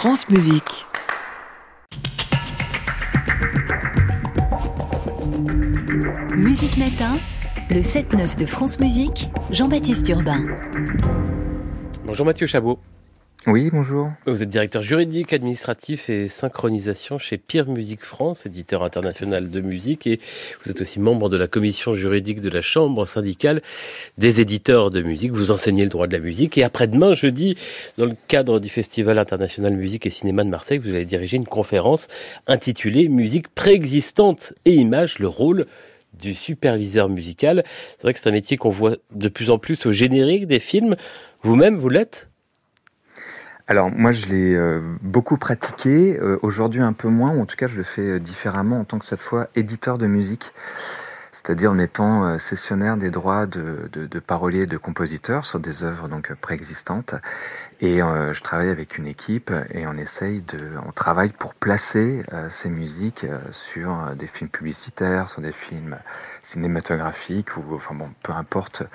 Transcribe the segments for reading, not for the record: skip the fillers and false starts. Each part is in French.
France Musique. Musique Matin, le 7-9 de France Musique, Jean-Baptiste Urbain. Bonjour Mathieu Chabot. Oui, bonjour. Vous êtes directeur juridique, administratif et synchronisation chez Peer Music France, éditeur international de musique, et vous êtes aussi membre de la commission juridique de la Chambre syndicale des éditeurs de musique. Vous enseignez le droit de la musique et après-demain, jeudi, dans le cadre du Festival international musique et cinéma de Marseille, vous allez diriger une conférence intitulée Musique préexistante et images, le rôle du superviseur musical. C'est vrai que c'est un métier qu'on voit de plus en plus au générique des films. Vous-même, vous l'êtes ? Alors moi je l'ai beaucoup pratiqué, aujourd'hui un peu moins, ou en tout cas je le fais différemment en tant que cette fois éditeur de musique, c'est-à-dire en étant cessionnaire des droits de paroliers et de compositeurs sur des œuvres donc préexistantes. Et je travaille avec une équipe et on travaille pour placer ces musiques sur des films publicitaires, sur des films cinématographiques, ou enfin bon, peu importe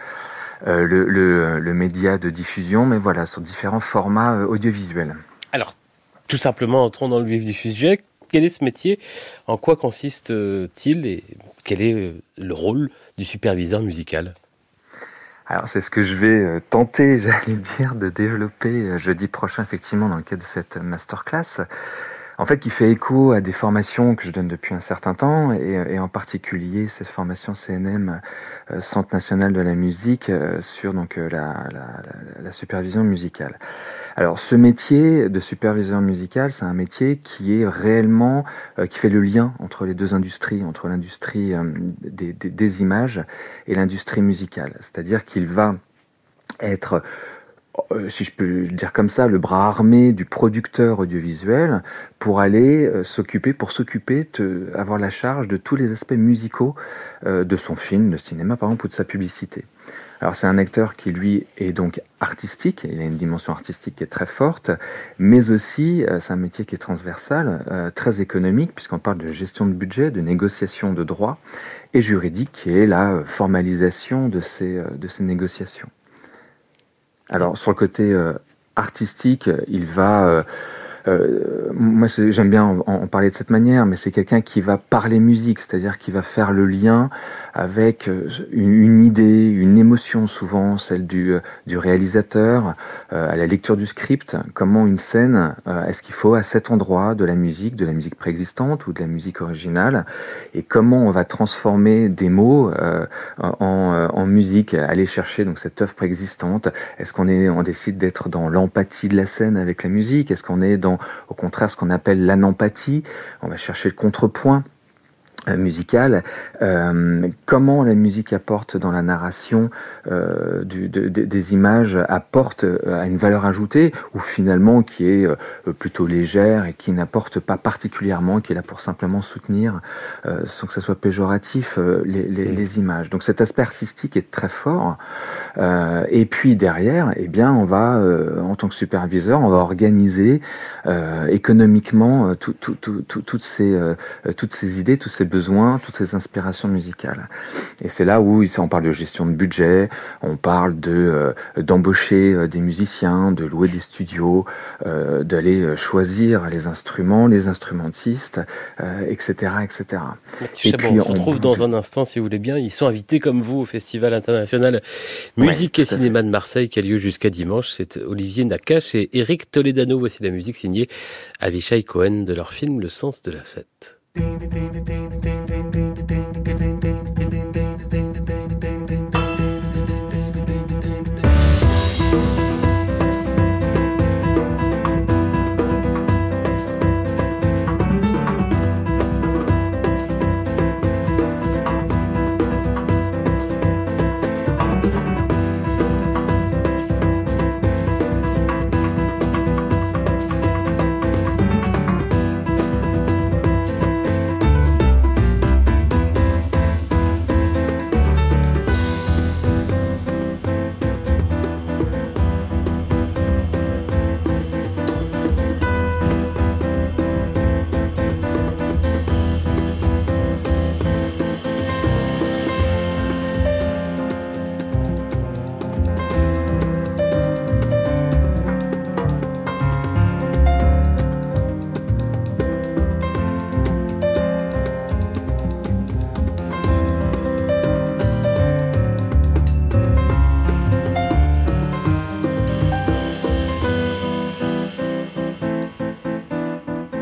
le média de diffusion, mais voilà, sur différents formats audiovisuels. Alors, tout simplement, entrons dans le vif du sujet. Quel est ce métier ? En quoi consiste-t-il et quel est le rôle du superviseur musical ? Alors, c'est ce que je vais tenter, j'allais dire, de développer jeudi prochain, effectivement, dans le cadre de cette masterclass. En fait, qui fait écho à des formations que je donne depuis un certain temps, et en particulier cette formation CNM, Centre National de la Musique, sur donc la supervision musicale. Alors, ce métier de superviseur musical, c'est un métier qui est réellement, qui fait le lien entre les deux industries, entre l'industrie des images et l'industrie musicale. C'est-à-dire qu'il va être, si je peux le dire comme ça, le bras armé du producteur audiovisuel pour aller avoir la charge de tous les aspects musicaux de son film, de cinéma par exemple, ou de sa publicité. Alors c'est un acteur qui lui est donc artistique, il a une dimension artistique qui est très forte, mais aussi c'est un métier qui est transversal, très économique, puisqu'on parle de gestion de budget, de négociation de droits, et juridique, qui est la formalisation de ces négociations. Alors sur le côté artistique, il va... moi j'aime bien en parler de cette manière, mais c'est quelqu'un qui va parler musique, c'est-à-dire qui va faire le lien avec une idée, une émotion, souvent celle du réalisateur, à la lecture du script, comment une scène, est-ce qu'il faut à cet endroit de la musique préexistante ou de la musique originale, et comment on va transformer des mots en musique, aller chercher donc cette œuvre préexistante. Est-ce on décide d'être dans l'empathie de la scène avec la musique? Est-ce qu'on est dans, au contraire, ce qu'on appelle l'anempathie? On va chercher le contrepoint musical, comment la musique apporte dans la narration des images, apporte à une valeur ajoutée, ou finalement qui est plutôt légère et qui n'apporte pas particulièrement, qui est là pour simplement soutenir, sans que ce soit péjoratif, les images. Donc cet aspect artistique est très fort. Et puis derrière, eh bien, on va, en tant que superviseur, on va organiser économiquement toutes ces idées, tous ces besoins, toutes ces inspirations musicales. Et c'est là où on parle de gestion de budget, on parle d'embaucher des musiciens, de louer des studios, d'aller choisir les instruments, les instrumentistes, etc., etc. Mathieu Chabot, on se retrouve dans un instant, si vous voulez bien. Ils sont invités comme vous au Festival international musique et cinéma de Marseille qui a lieu jusqu'à dimanche. C'est Olivier Nakache et Eric Toledano. Voici la musique signée Avishai Cohen de leur film Le sens de la fête.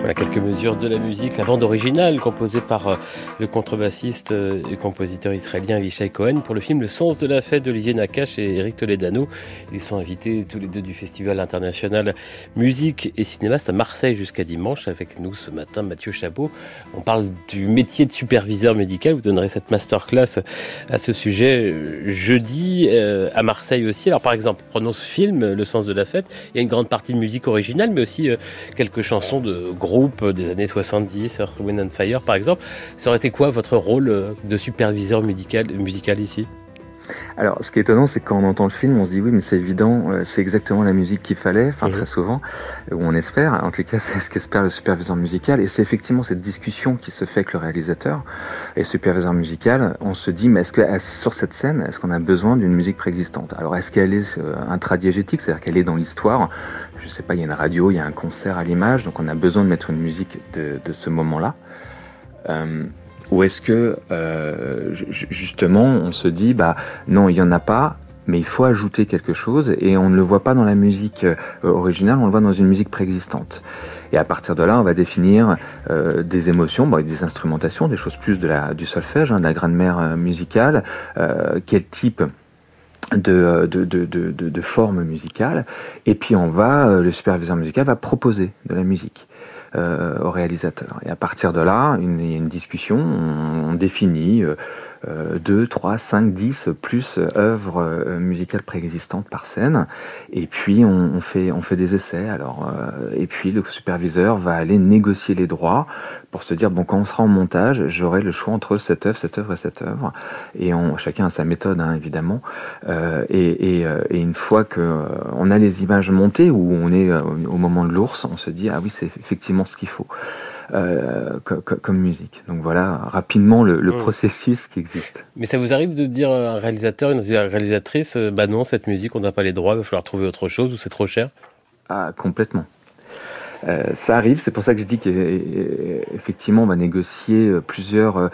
Voilà quelques mesures de la musique, la bande originale composée par le contrebassiste et compositeur israélien Avishai Cohen pour le film Le Sens de la fête d'Olivier Nakache et Éric Toledano. Ils sont invités tous les deux du Festival international musique et cinéma. C'est à Marseille jusqu'à dimanche. Avec nous ce matin, Mathieu Chabot. On parle du métier de superviseur médical. Vous donnerez cette masterclass à ce sujet jeudi à Marseille aussi. Alors par exemple, prenons ce film, Le Sens de la fête. Il y a une grande partie de musique originale, mais aussi quelques chansons de groupes des années 70, Earth, Wind & Fire par exemple. Ça aurait été quoi votre rôle de superviseur musical ici ? Alors, ce qui est étonnant, c'est que quand on entend le film, on se dit oui, mais c'est évident, c'est exactement la musique qu'il fallait, très souvent, ou on espère, en tout cas, c'est ce qu'espère le superviseur musical, et c'est effectivement cette discussion qui se fait avec le réalisateur et le superviseur musical. On se dit, mais est-ce que sur cette scène, est-ce qu'on a besoin d'une musique préexistante ? Alors, est-ce qu'elle est intradiégétique, c'est-à-dire qu'elle est dans l'histoire ? Je sais pas, il y a une radio, il y a un concert à l'image, donc on a besoin de mettre une musique de ce moment-là. Ou est-ce que, justement, on se dit, non, il n'y en a pas, mais il faut ajouter quelque chose, et on ne le voit pas dans la musique originale, on le voit dans une musique préexistante. Et à partir de là, on va définir des émotions, des instrumentations, des choses plus du solfège, de la grammaire musicale, quel type de forme musicale, et puis le superviseur musical va proposer de la musique au réalisateur. Et à partir de là, il y a une discussion, on définit 2, 3, 5, 10 plus œuvres musicales préexistantes par scène, et puis on fait des essais. Et puis le superviseur va aller négocier les droits pour se dire, quand on sera en montage, j'aurai le choix entre cette œuvre et cette œuvre, et chacun a sa méthode, évidemment, et une fois qu'on a les images montées, où on est au moment de l'ours, on se dit, ah oui, c'est effectivement ce qu'il faut comme musique. Donc voilà rapidement le processus qui existe. Mais ça vous arrive de dire à un réalisateur, une réalisatrice, non, cette musique on n'a pas les droits, il va falloir trouver autre chose, ou c'est trop cher ? Ah, complètement. Ça arrive, c'est pour ça que je dis qu'effectivement on va négocier plusieurs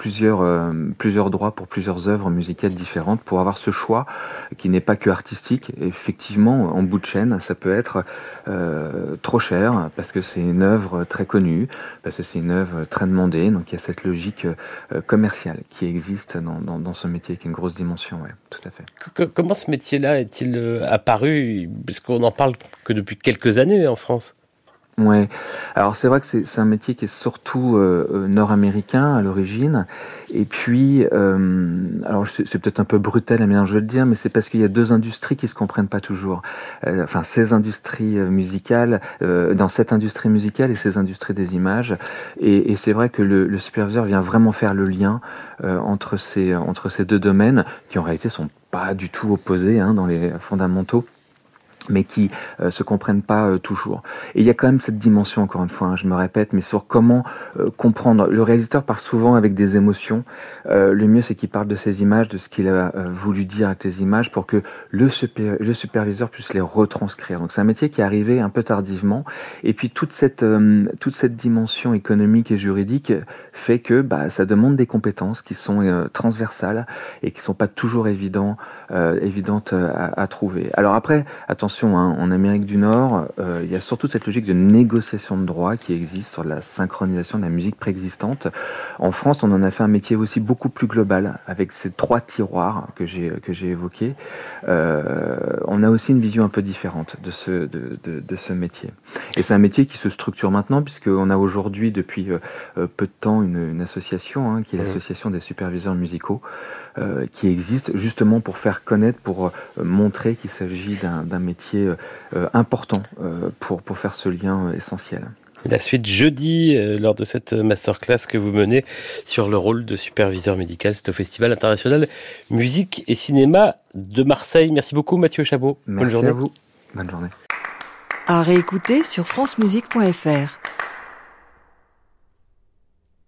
droits pour plusieurs œuvres musicales différentes pour avoir ce choix qui n'est pas que artistique. Et effectivement, en bout de chaîne, ça peut être trop cher parce que c'est une œuvre très connue, parce que c'est une œuvre très demandée. Donc il y a cette logique commerciale qui existe dans ce métier, qui est une grosse dimension, ouais, tout à fait. Comment ce métier-là est-il apparu ? Parce qu'on n'en parle que depuis quelques années en France. Ouais, alors c'est vrai que c'est un métier qui est surtout nord-américain à l'origine, et puis alors c'est peut-être un peu brutal la manière je vais le dire, mais c'est parce qu'il y a deux industries qui se comprennent pas toujours. Ces industries musicales, dans cette industrie musicale et ces industries des images, et c'est vrai que le superviseur vient vraiment faire le lien entre ces deux domaines qui en réalité sont pas du tout opposés dans les fondamentaux, mais qui se comprennent pas toujours. Et il y a quand même cette dimension, encore une fois, je me répète, mais sur comment comprendre. Le réalisateur parle souvent avec des émotions. Le mieux, c'est qu'il parle de ces images, de ce qu'il a voulu dire avec les images, pour que le superviseur puisse les retranscrire. Donc c'est un métier qui est arrivé un peu tardivement. Et puis toute cette dimension économique et juridique fait que ça demande des compétences qui sont transversales et qui sont pas toujours évidentes à trouver. Alors après, attention, en Amérique du Nord, il y a surtout cette logique de négociation de droits qui existe sur la synchronisation de la musique préexistante. En France, on en a fait un métier aussi beaucoup plus global, avec ces 3 tiroirs que j'ai évoqués. On a aussi une vision un peu différente de ce métier. Et c'est un métier qui se structure maintenant, puisqu'on a aujourd'hui, depuis peu de temps, une association, qui est l'association des superviseurs musicaux, qui existe justement pour faire connaître, pour montrer qu'il s'agit d'un métier important pour faire ce lien essentiel. La suite jeudi, lors de cette masterclass que vous menez sur le rôle de superviseur médical, c'est au Festival international musique et cinéma de Marseille. Merci beaucoup Mathieu Chabot. Merci. Bonne journée. À vous. Bonne journée. À réécouter sur francemusique.fr.